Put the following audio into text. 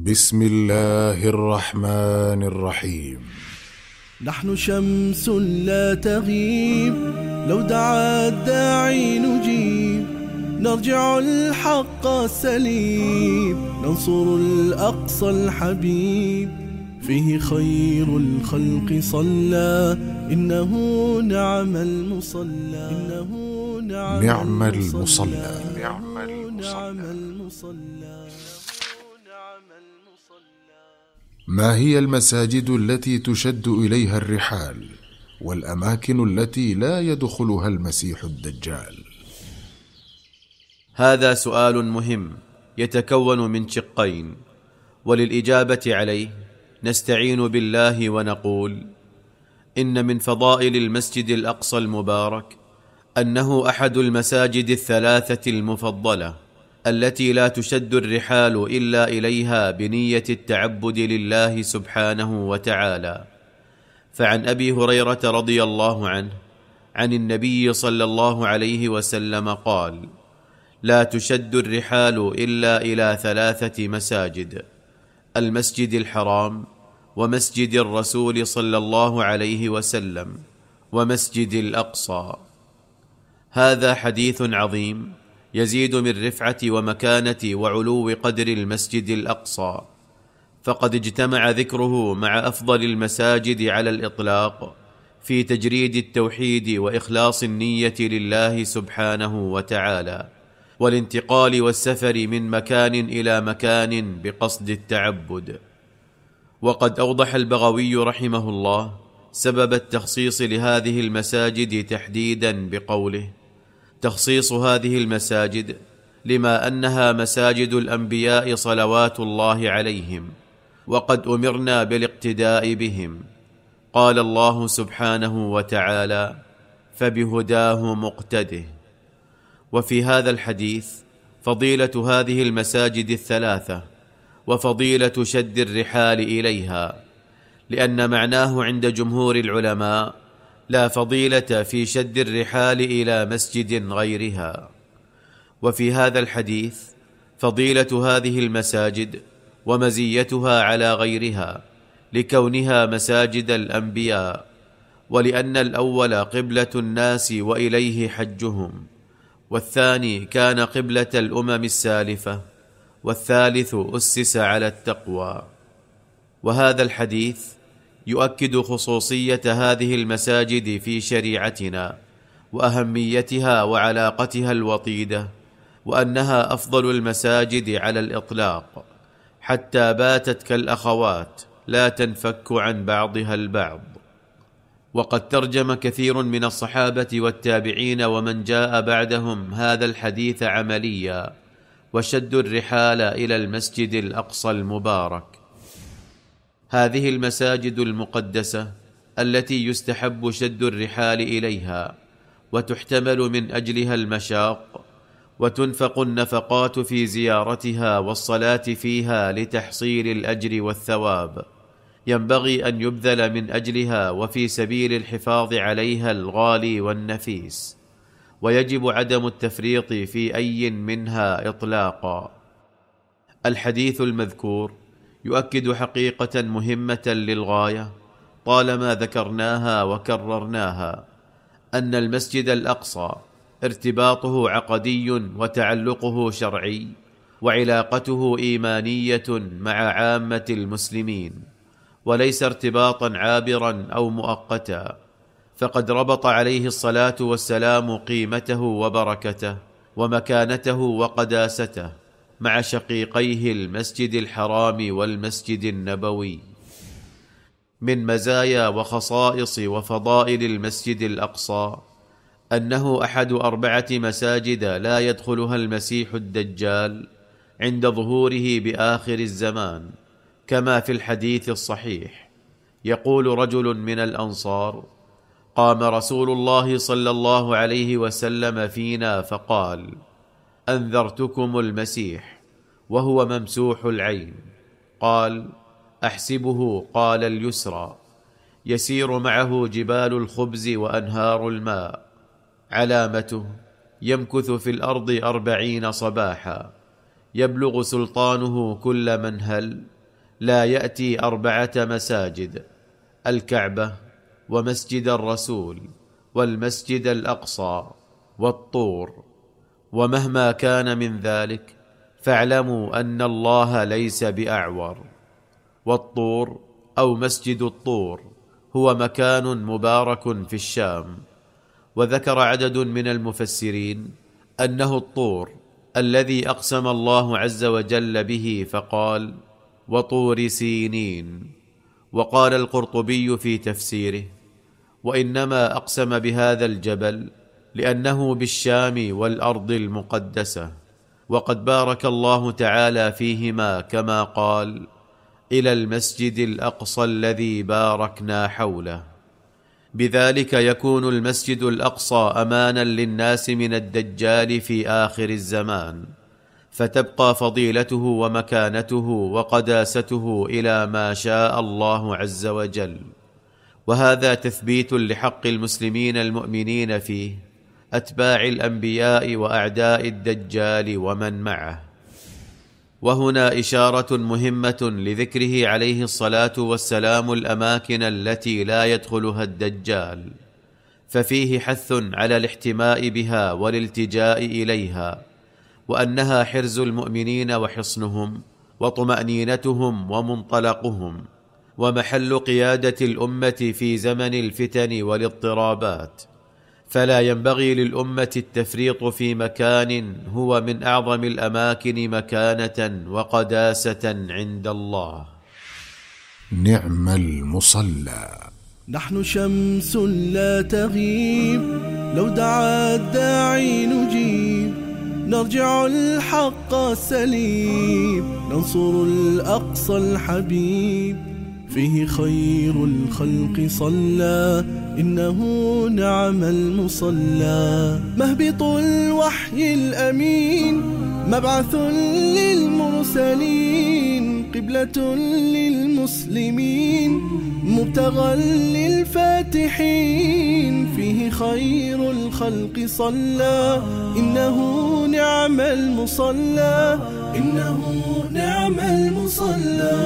بسم الله الرحمن الرحيم. نحن شمس لا تغيب، لو دعا الداعي نجيب، نرجع الحق سليب، ننصر الأقصى الحبيب، فيه خير الخلق صلى، إنه نعم المصلى، إنه نعم المصلى. ما هي المساجد التي تشد إليها الرحال والأماكن التي لا يدخلها المسيح الدجال؟ هذا سؤال مهم يتكون من شقين، وللإجابة عليه نستعين بالله ونقول: إن من فضائل المسجد الأقصى المبارك أنه أحد المساجد الثلاثة المفضلة التي لا تشد الرحال إلا إليها بنية التعبد لله سبحانه وتعالى. فعن أبي هريرة رضي الله عنه عن النبي صلى الله عليه وسلم قال: لا تشد الرحال إلا إلى ثلاثة مساجد: المسجد الحرام، ومسجد الرسول صلى الله عليه وسلم، ومسجد الأقصى. هذا حديث عظيم يزيد من رفعة ومكانة وعلو قدر المسجد الأقصى، فقد اجتمع ذكره مع أفضل المساجد على الإطلاق في تجريد التوحيد وإخلاص النية لله سبحانه وتعالى، والانتقال والسفر من مكان إلى مكان بقصد التعبد. وقد أوضح البغوي رحمه الله سبب التخصيص لهذه المساجد تحديدا بقوله: تخصيص هذه المساجد لما أنها مساجد الأنبياء صلوات الله عليهم، وقد أمرنا بالاقتداء بهم. قال الله سبحانه وتعالى: فبهداه مقتده. وفي هذا الحديث فضيلة هذه المساجد الثلاثة، وفضيلة شد الرحال إليها، لأن معناه عند جمهور العلماء لا فضيلة في شد الرحال إلى مسجد غيرها. وفي هذا الحديث فضيلة هذه المساجد ومزيتها على غيرها لكونها مساجد الأنبياء، ولأن الأول قبلة الناس وإليه حجهم، والثاني كان قبلة الأمم السالفة، والثالث أسس على التقوى. وهذا الحديث يؤكد خصوصية هذه المساجد في شريعتنا وأهميتها وعلاقتها الوطيدة، وأنها أفضل المساجد على الإطلاق، حتى باتت كالأخوات لا تنفك عن بعضها البعض. وقد ترجم كثير من الصحابة والتابعين ومن جاء بعدهم هذا الحديث عمليا، وشدوا الرحال إلى المسجد الأقصى المبارك. هذه المساجد المقدسة التي يستحب شد الرحال إليها وتحتمل من أجلها المشاق، وتنفق النفقات في زيارتها والصلاة فيها لتحصيل الأجر والثواب، ينبغي أن يبذل من أجلها وفي سبيل الحفاظ عليها الغالي والنفيس، ويجب عدم التفريط في أي منها إطلاقا. الحديث المذكور يؤكد حقيقة مهمة للغاية طالما ذكرناها وكررناها، أن المسجد الأقصى ارتباطه عقدي وتعلقه شرعي، وعلاقته إيمانية مع عامة المسلمين، وليس ارتباطا عابرا أو مؤقتا، فقد ربط عليه الصلاة والسلام قيمته وبركته ومكانته وقداسته مع شقيقيه المسجد الحرام والمسجد النبوي. من مزايا وخصائص وفضائل المسجد الأقصى أنه أحد 4 مساجد لا يدخلها المسيح الدجال عند ظهوره بآخر الزمان، كما في الحديث الصحيح: يقول رجل من الأنصار: قام رسول الله صلى الله عليه وسلم فينا فقال: أنذرتكم المسيح وهو ممسوح العين. قال: أحسبه قال اليسرى، يسير معه جبال الخبز وأنهار الماء، علامته يمكث في الأرض 40 صباحا، يبلغ سلطانه كل منهل لا يأتي 4 مساجد: الكعبة، ومسجد الرسول، والمسجد الأقصى، والطور. ومهما كان من ذلك فاعلموا أن الله ليس بأعور. والطور أو مسجد الطور هو مكان مبارك في الشام. وذكر عدد من المفسرين أنه الطور الذي أقسم الله عز وجل به فقال: وطور سينين. وقال القرطبي في تفسيره: وإنما أقسم بهذا الجبل لأنه بالشام والأرض المقدسة، وقد بارك الله تعالى فيهما كما قال: إلى المسجد الأقصى الذي باركنا حوله. بذلك يكون المسجد الأقصى أمانا للناس من الدجال في آخر الزمان، فتبقى فضيلته ومكانته وقداسته إلى ما شاء الله عز وجل. وهذا تثبيت لحق المسلمين المؤمنين فيه، أتباع الأنبياء وأعداء الدجال ومن معه. وهنا إشارة مهمة لذكره عليه الصلاة والسلام الأماكن التي لا يدخلها الدجال، ففيه حث على الاحتماء بها والالتجاء إليها، وأنها حرز المؤمنين وحصنهم وطمأنينتهم ومنطلقهم، ومحل قيادة الأمة في زمن الفتن والاضطرابات. فلا ينبغي للأمة التفريط في مكان هو من أعظم الأماكن مكانة وقداسة عند الله. نعم المصلى. نحن شمس لا تغيب، لو دعا الداعي نجيب، نرجع الحق السليب، ننصر الأقصى الحبيب. فيه خير الخلق صلى، إنه نعم المصلى. مهبط الوحي الأمين، مبعث للمرسلين، قبلة للمسلمين، مبتغى للفاتحين. فيه خير الخلق صلى، إنه نعم المصلى، إنه نعم المصلى.